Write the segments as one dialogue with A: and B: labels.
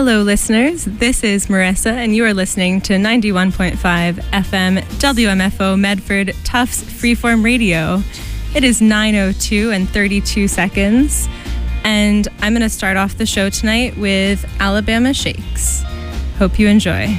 A: Hello, listeners. This is Marissa, and you are listening to 91.5 FM WMFO Medford Tufts Freeform Radio. It is 9:02 and 32 seconds, and I'm going to start off the show tonight with Alabama Shakes. Hope you enjoy.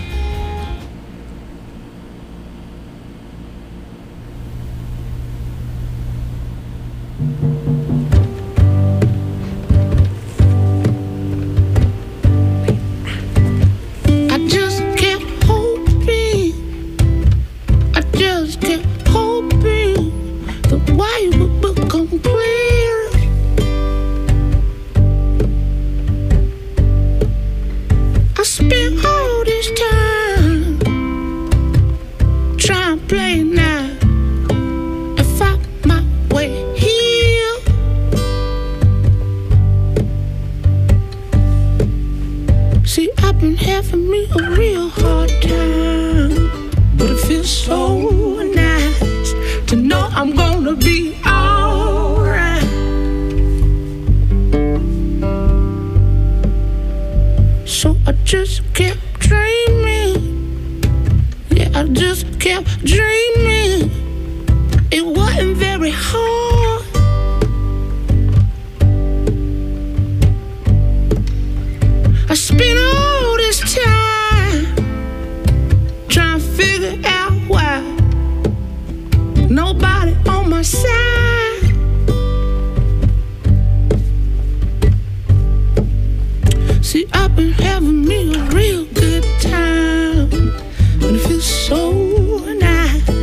B: Having me a real good time, and it feels so nice.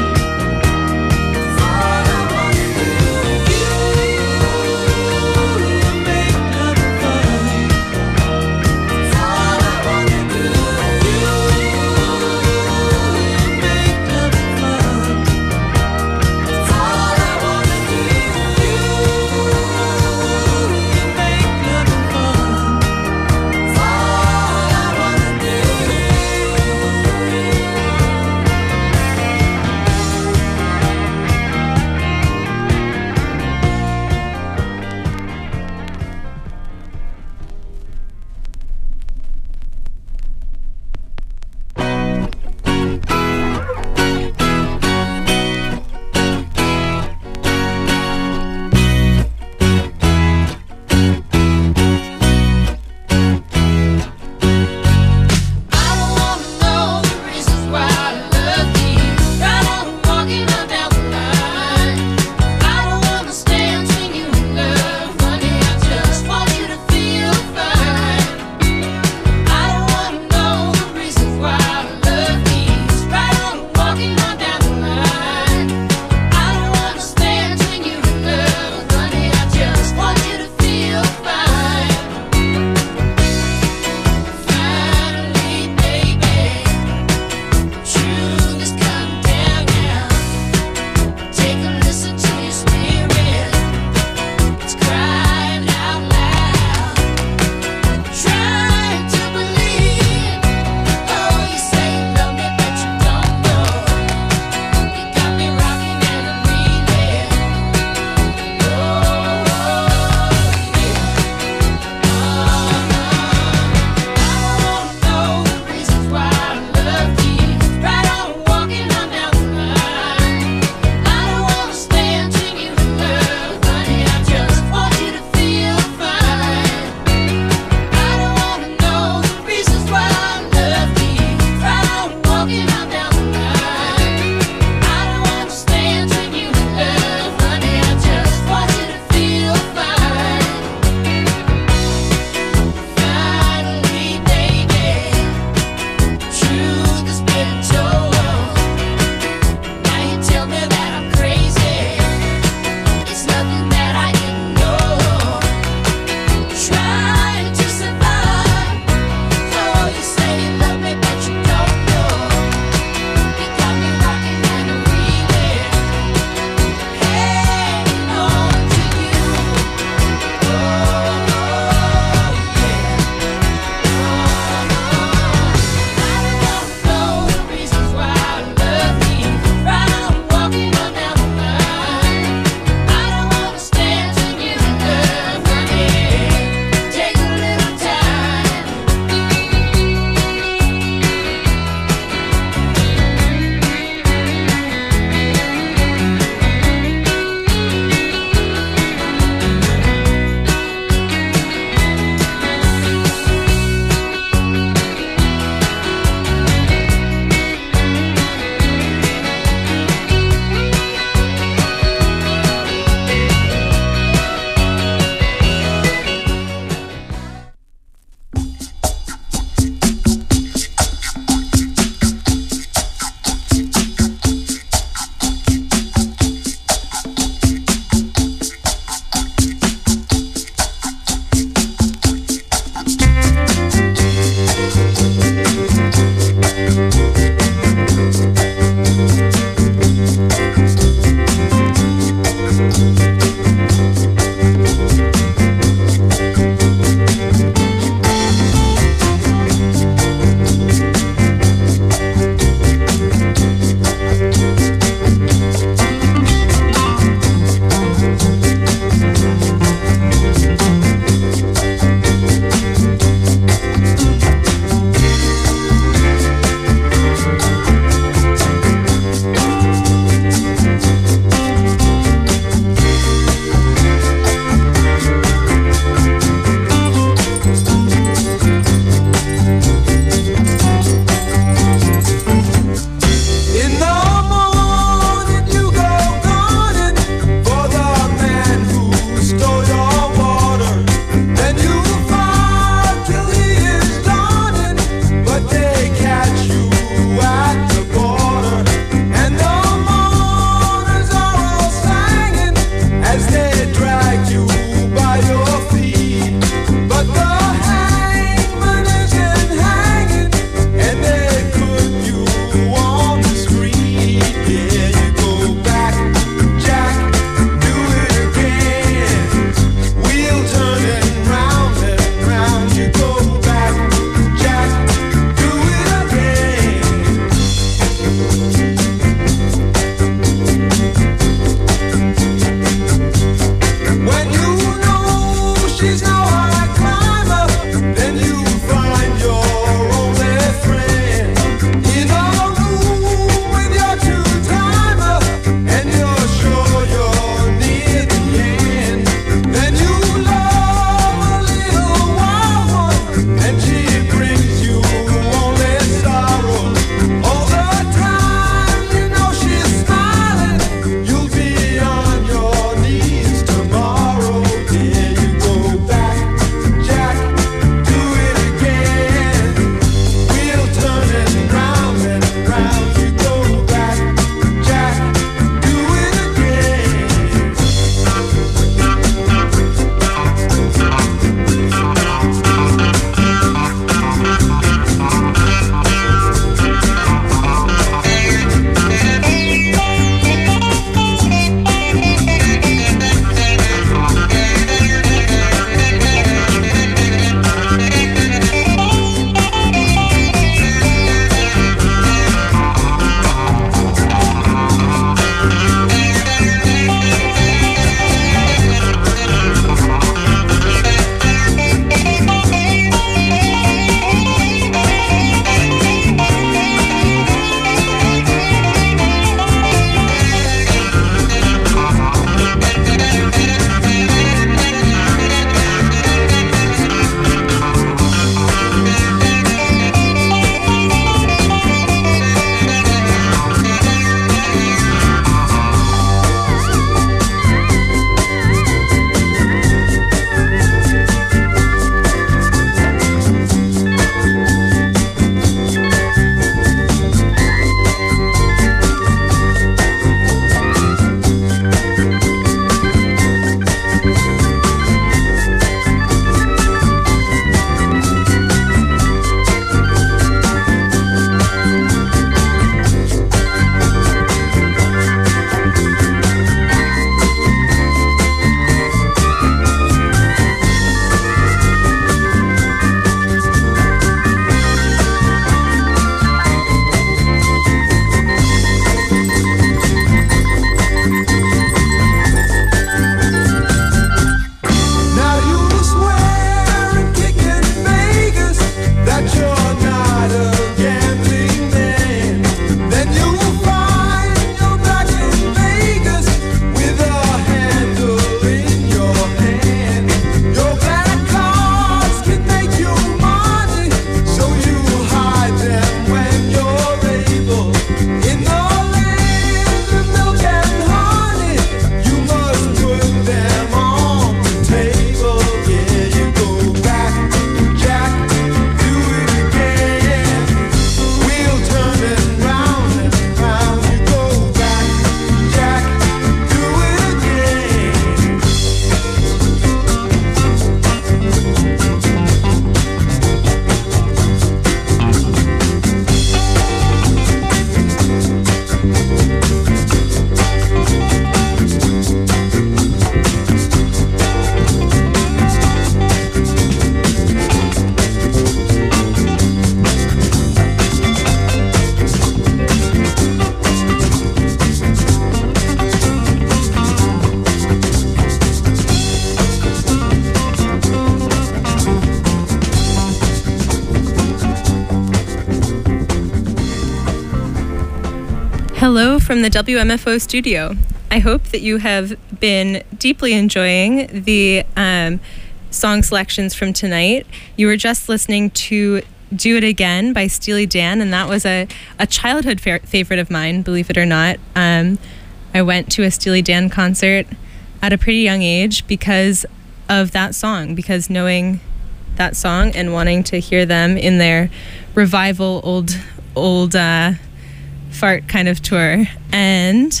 A: from the WMFO studio. I hope that you have been deeply enjoying the song selections from tonight. You were just listening to Do It Again by Steely Dan, and that was a childhood favorite of mine, believe it or not. I went to a Steely Dan concert at a pretty young age because of that song, because knowing that song and wanting to hear them in their revival old fart kind of tour. And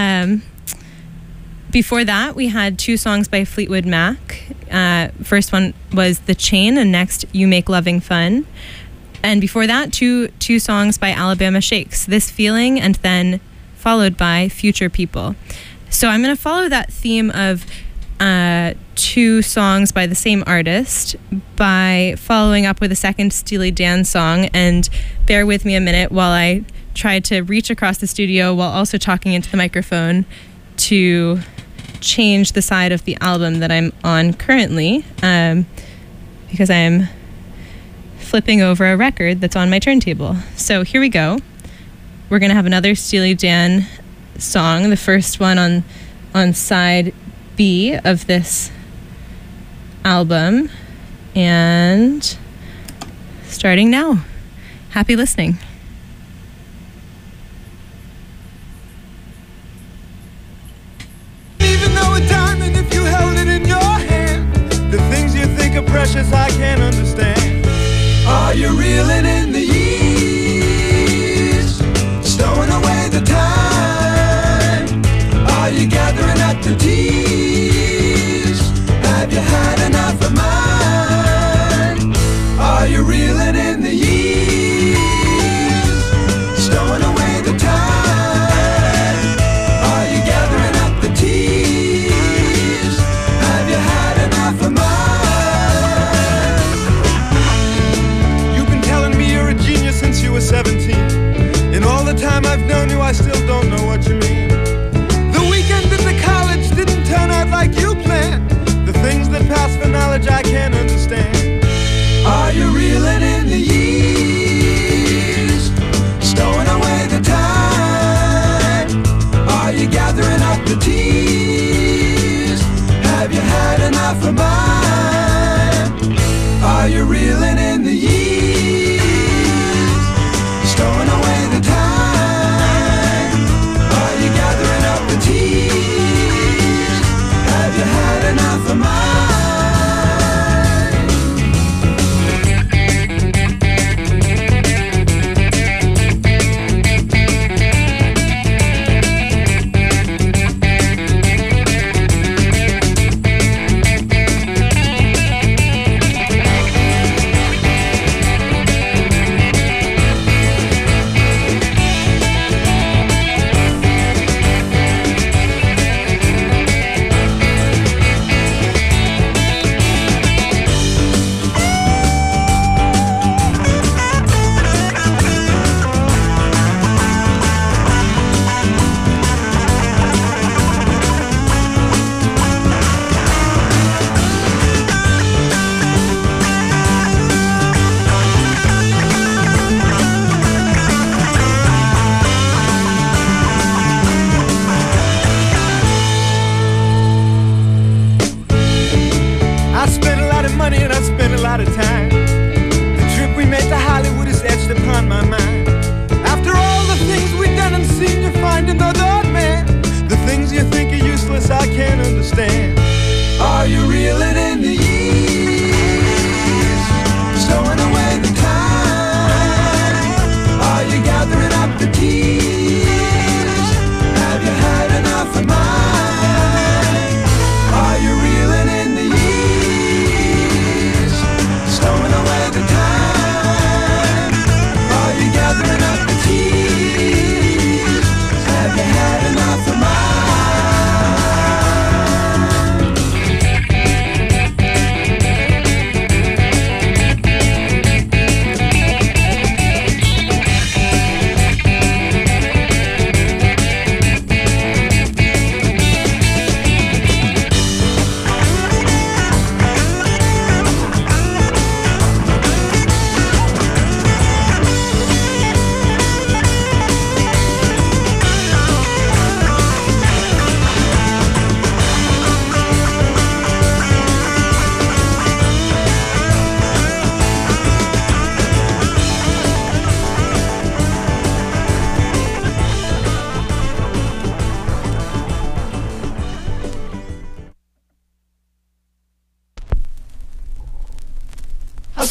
A: before that, we had two songs by Fleetwood Mac. First one was The Chain, and next You Make Loving Fun. And before that, two songs by Alabama Shakes, This Feeling, and then followed by Future People. So I'm going to follow that theme of two songs by the same artist by following up with a second Steely Dan song. And bear with me a minute while I try to reach across the studio while also talking into the microphone to change the side of the album that I'm on currently, because I'm flipping over a record that's on my turntable. So here we go. We're going to have another Steely Dan song, the first one on side B of this album, and starting now. Happy listening.
B: Even though a diamond, if you held it in your hand, the things you think are precious I can't understand. Are you reeling in the years, stowing away the time? Are you gathering up the tears? Have you had enough of mine? Are you reeling in the years, stowing away the time? Are you gathering up the tears? Have you had enough of mine? You've been telling me you're a genius since you were 17. In all the time I've known you, I still don't know what you mean. The weekend at the college didn't turn out like you planned. The things that pass for knowledge I can't understand. Are you reeling in the years, stowing away the time? Are you gathering up the tears? Have you had enough of mine? Are you reeling in the years, stowing away the time? Are you gathering up the tears? Have you had enough of mine?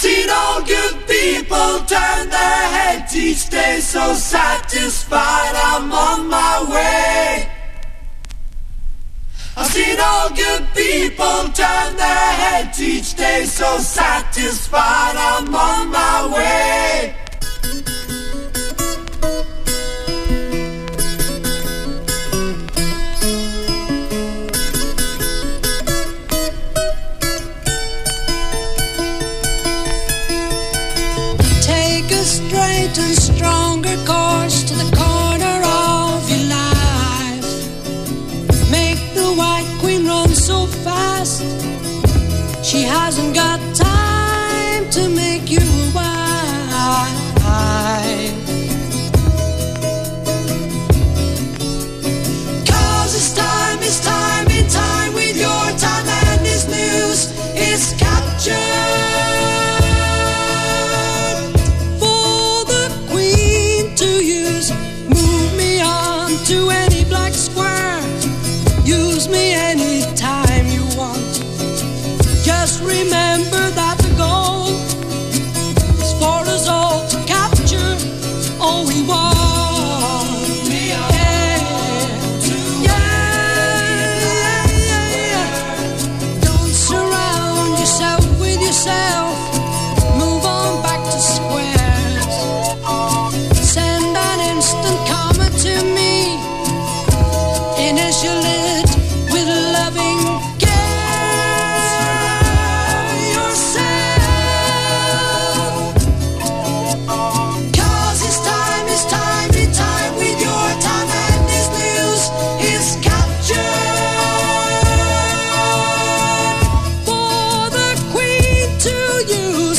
B: seen all good people turn their heads each day, so satisfied I'm on my way. I've seen all good people turn their heads each day, so satisfied I'm on my way.
C: Take a straight and stronger course to the corner of your life. Make the White Queen run so fast, she hasn't got time to make you a wife. 'Cause it's time in time with your time, and this news is captured. To any black square, use me anytime you want. Just remember that the goal is for us all to capture all we want. Don't surround yourself with yourself. Move on back to squares. Send an instant comment to me. Initial it with loving care yourself. 'Cause it's time in time with your time, and this news is captured for the Queen to use.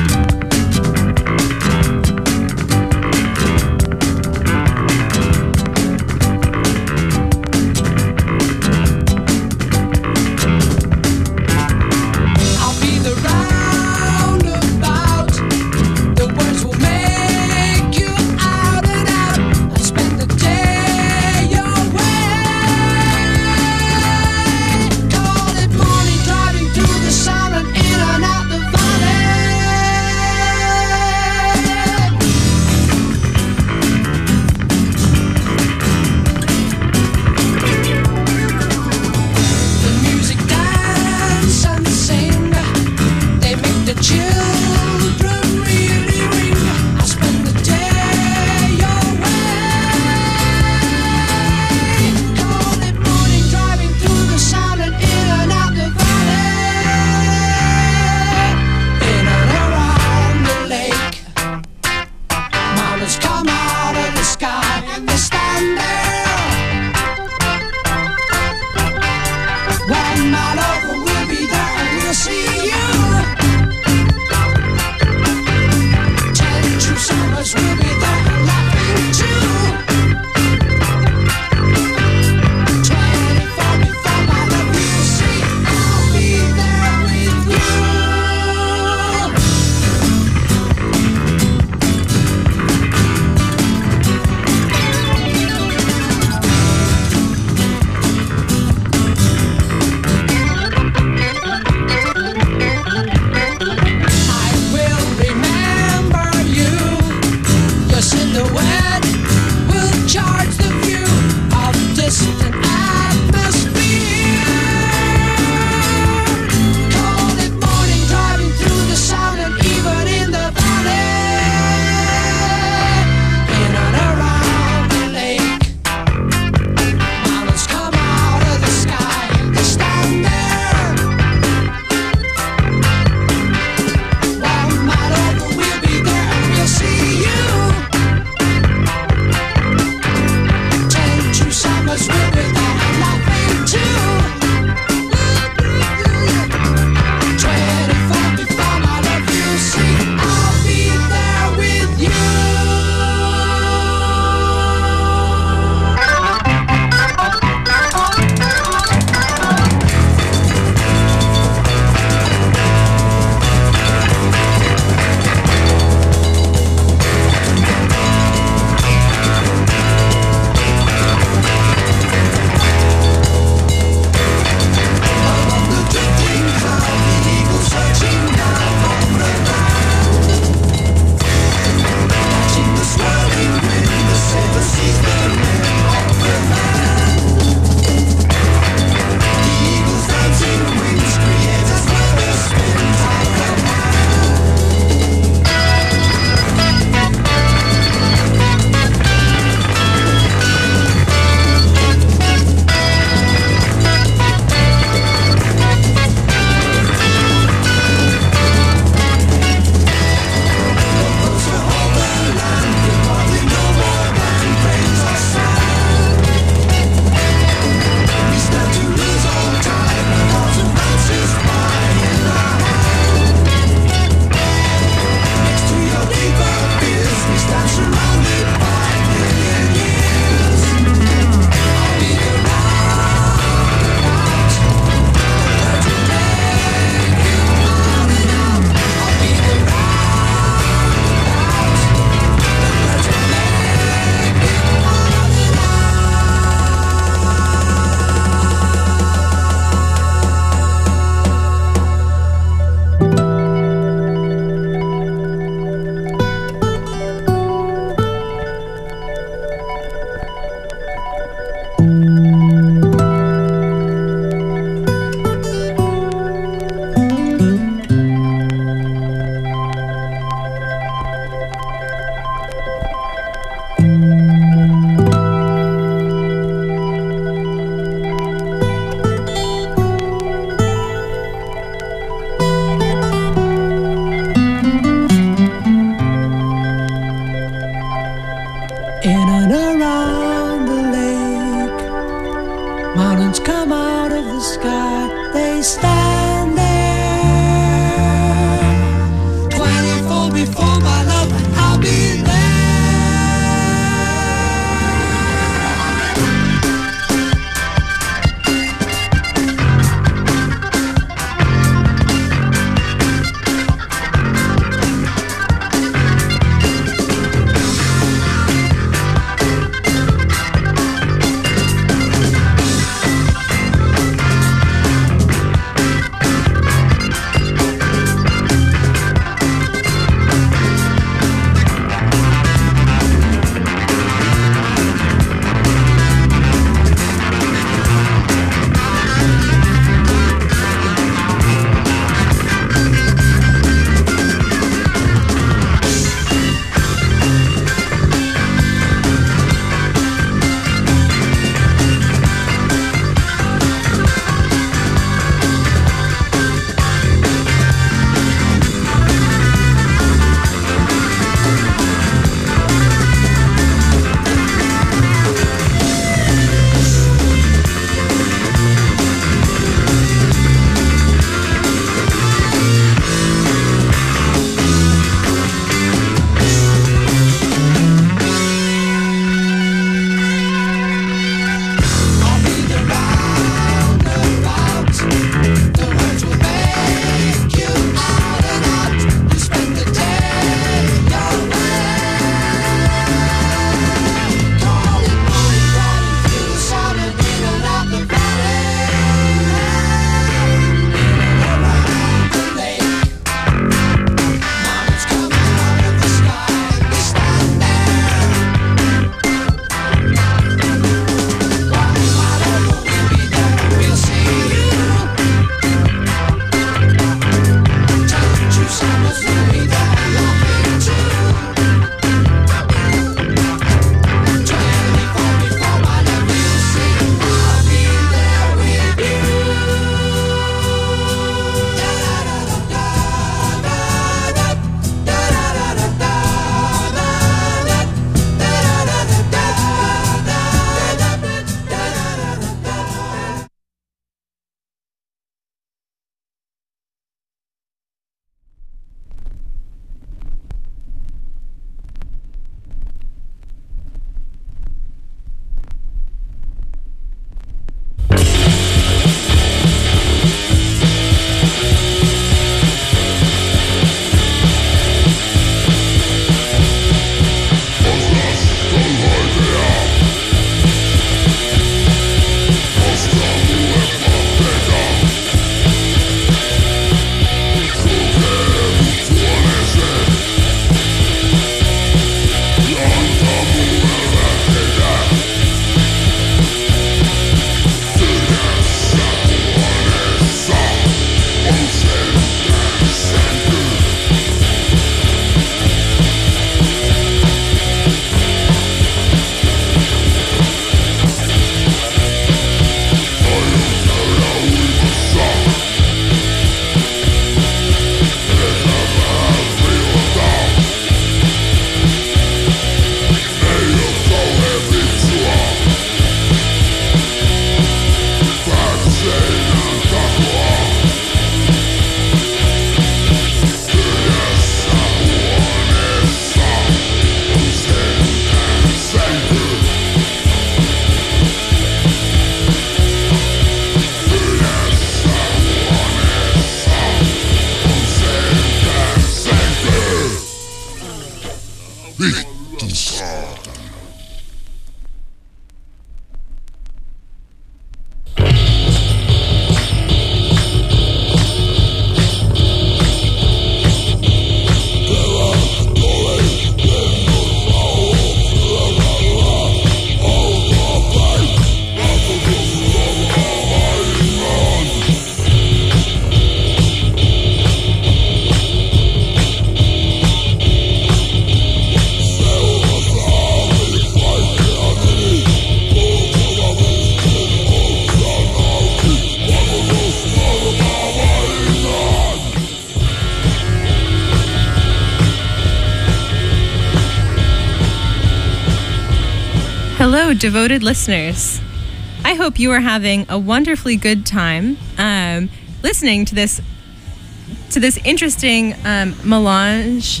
A: devoted listeners. I hope you are having a wonderfully good time listening to this interesting melange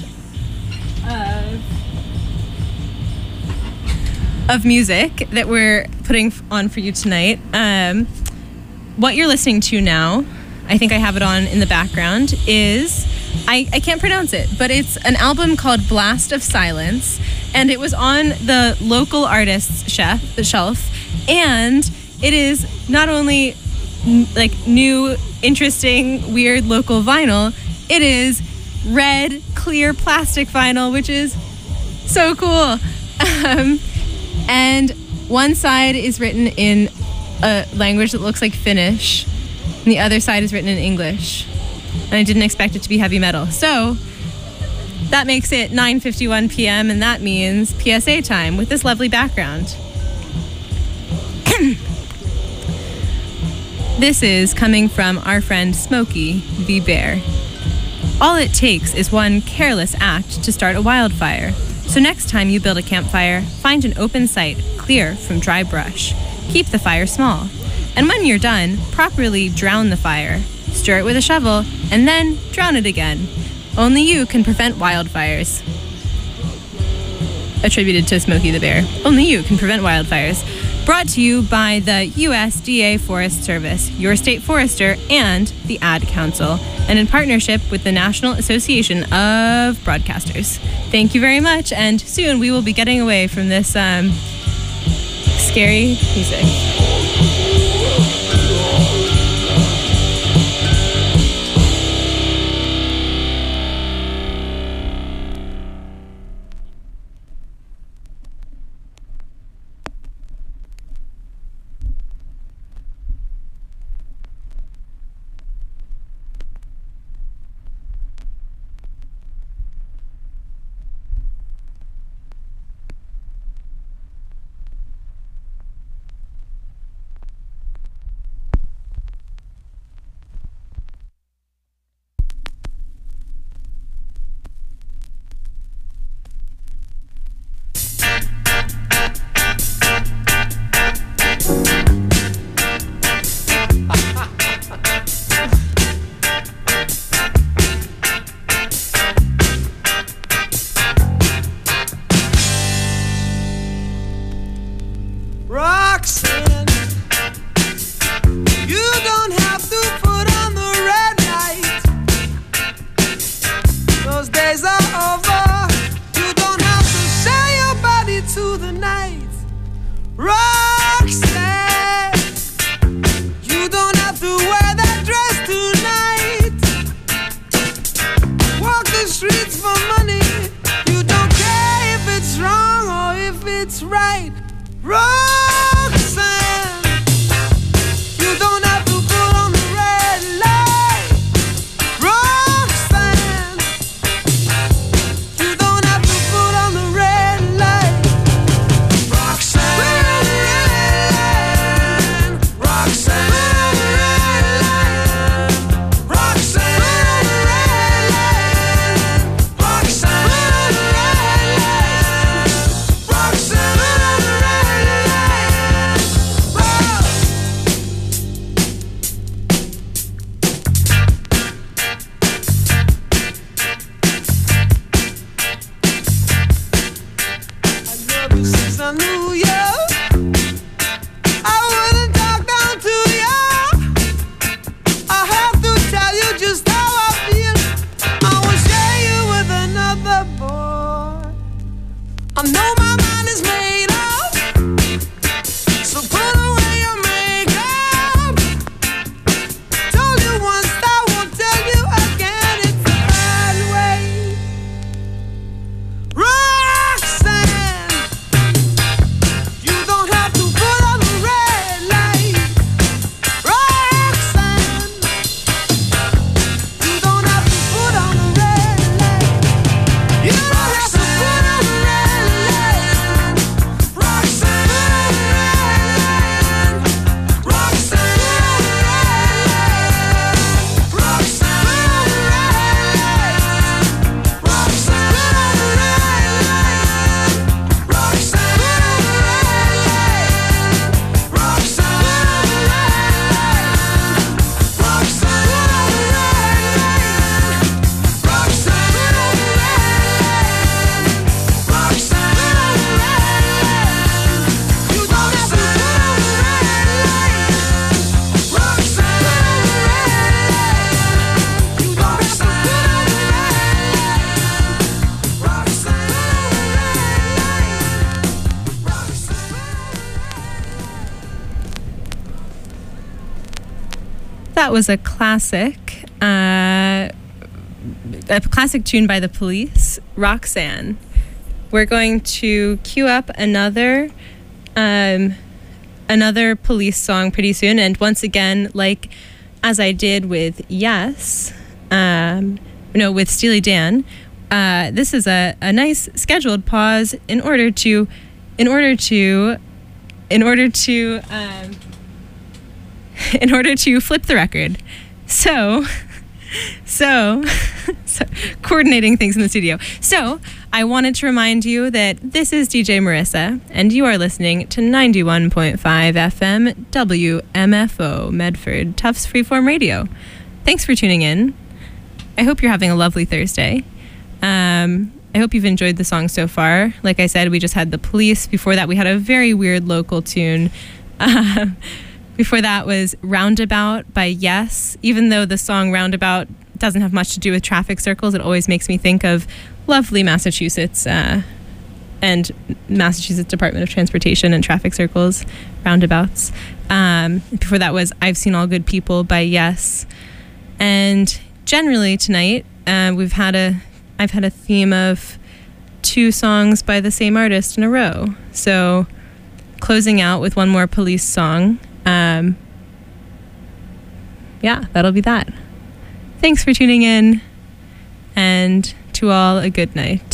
A: of music that we're putting on for you tonight. What you're listening to now, I think I have it on in the background, is, I can't pronounce it, but it's an album called Blast of Silence, and it was on the local artists shelf, and it is not only like new, interesting, weird local vinyl, it is red, clear plastic vinyl, which is so cool. And one side is written in a language that looks like Finnish, and the other side is written in English. And I didn't expect it to be heavy metal. So that makes it 9:51 p.m., and that means PSA time with this lovely background. This is coming from our friend Smokey the Bear. All it takes is one careless act to start a wildfire. So next time you build a campfire, find an open site, clear from dry brush. Keep the fire small. And when you're done, properly drown the fire. Stir it with a shovel, and then drown it again. Only you can prevent wildfires. Attributed to Smokey the Bear. Only you can prevent wildfires. Brought to you by the USDA Forest Service, your state forester, and the Ad Council, and in partnership with the National Association of Broadcasters. Thank you very much, and soon we will be getting away from this scary music. That was a classic tune by The Police, Roxanne. We're going to cue up another Police song pretty soon, and once again, like as I did with with Steely Dan, this is a nice scheduled pause in order to flip the record. So coordinating things in the studio. So I wanted to remind you that this is DJ Marissa, and you are listening to 91.5 FM WMFO Medford Tufts Freeform Radio. Thanks for tuning in. I hope you're having a lovely Thursday. I hope you've enjoyed the song so far. Like I said, we just had The Police. Before that, we had a very weird local tune. Before that was Roundabout by Yes. Even though the song Roundabout doesn't have much to do with traffic circles, it always makes me think of lovely Massachusetts and Massachusetts Department of Transportation and traffic circles, roundabouts. Before that was I've Seen All Good People by Yes. And generally tonight, I've had a theme of 2 songs by the same artist in a row. So closing out with one more Police song. That'll be that. Thanks for tuning in, and to all a good night.